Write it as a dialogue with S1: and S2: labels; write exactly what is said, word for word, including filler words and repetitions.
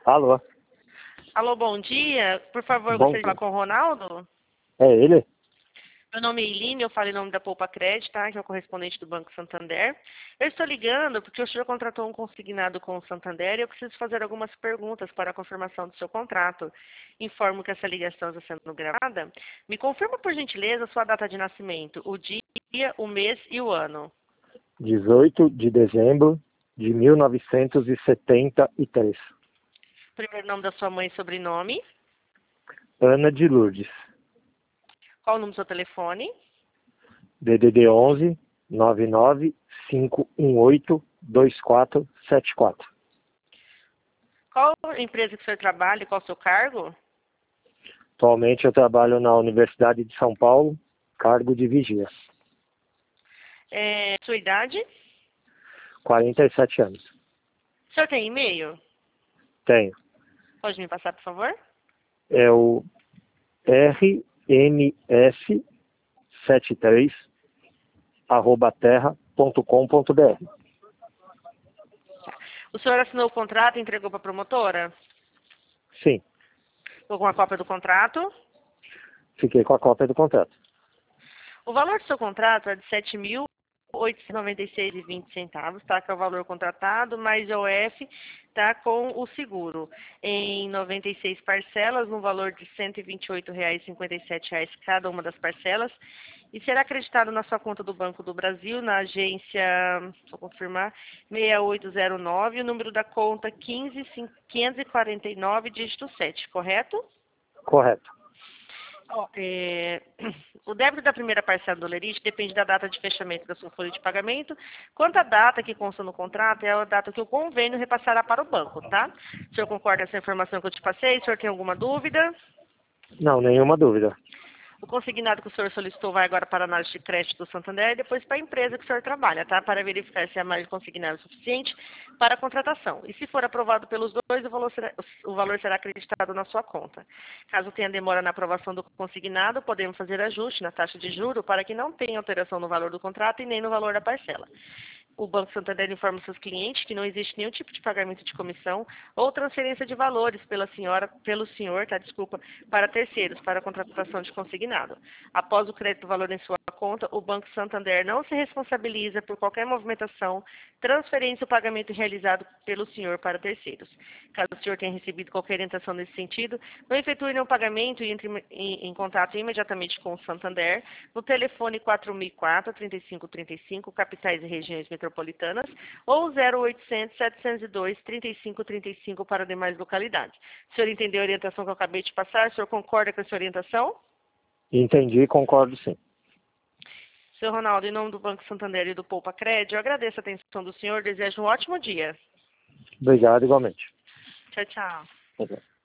S1: Alô?
S2: Alô, bom dia. Por favor, eu
S1: Bom
S2: gostaria de
S1: dia.
S2: falar com o Ronaldo.
S1: É ele?
S2: Meu nome é Eileen, eu falo em nome da Poupa Crédito, tá? Que é o correspondente do Banco Santander. Eu estou ligando porque o senhor contratou um consignado com o Santander e eu preciso fazer algumas perguntas para a confirmação do seu contrato. Informo que essa ligação está sendo gravada. Me confirma, por gentileza, a sua data de nascimento, o dia, o mês e o ano.
S1: dezoito de dezembro de mil novecentos e setenta e três.
S2: Primeiro nome da sua mãe e sobrenome.
S1: Ana de Lourdes.
S2: Qual o número do seu telefone?
S1: D D D onze nove nove cinco um oito dois quatro sete quatro.
S2: Qual a empresa que o senhor trabalha e qual o seu cargo?
S1: Atualmente eu trabalho na Universidade de São Paulo, cargo de vigia.
S2: É, sua idade?
S1: quarenta e sete anos.
S2: O senhor tem e-mail?
S1: Tenho.
S2: Pode me passar, por favor?
S1: É o R M S setenta e três arroba terra ponto com ponto b r.
S2: O senhor assinou o contrato e entregou para a promotora?
S1: Sim,
S2: Ou com a cópia do contrato?
S1: fiquei com a cópia do contrato.
S2: O valor do seu contrato é de sete mil oitocentos e noventa e seis reais e vinte centavos, tá? Que é o valor contratado, mais o F, tá? Com o seguro. Em noventa e seis parcelas, no valor de cento e vinte e oito reais e cinquenta e sete centavos cada uma das parcelas. E será acreditado na sua conta do Banco do Brasil, na agência, vou confirmar, seis oito zero nove, o número da conta quinze mil quinhentos e quarenta e nove, dígito sete, correto?
S1: Correto.
S2: Ó, é, o débito da primeira parcela do lerite depende da data de fechamento da sua folha de pagamento. Quanto à data que consta no contrato, é a data que o convênio repassará para o banco, tá? O senhor concorda com essa informação que eu te passei? O senhor tem alguma dúvida?
S1: Não, nenhuma dúvida.
S2: O consignado que o senhor solicitou vai agora para a análise de crédito do Santander e depois para a empresa que o senhor trabalha, tá? Para verificar se a margem consignada é suficiente para a contratação. E se for aprovado pelos dois, o valor será, o valor será acreditado na sua conta. Caso tenha demora na aprovação do consignado, podemos fazer ajuste na taxa de juro para que não tenha alteração no valor do contrato e nem no valor da parcela. O Banco Santander informa seus clientes que não existe nenhum tipo de pagamento de comissão ou transferência de valores pela senhora, pelo senhor, tá, desculpa, para terceiros, para a contratação de consignado. Após o crédito do valor em sua conta, o Banco Santander não se responsabiliza por qualquer movimentação, transferência ou pagamento realizado pelo senhor para terceiros. Caso o senhor tenha recebido qualquer orientação nesse sentido, não efetue nenhum pagamento e entre em, em contato imediatamente com o Santander no telefone quatro mil e quatro, trinta e cinco trinta e cinco, capitais e regiões metropolitanas, ou zero oitocentos, setecentos e dois, trinta e cinco trinta e cinco para demais localidades. O senhor entendeu a orientação que eu acabei de passar? O senhor concorda com essa orientação?
S1: Entendi e concordo sim.
S2: Senhor Ronaldo, em nome do Banco Santander e do Poupa Crédito, eu agradeço a atenção do senhor, desejo um ótimo dia.
S1: Obrigado igualmente.
S2: Tchau, tchau.
S1: Ok.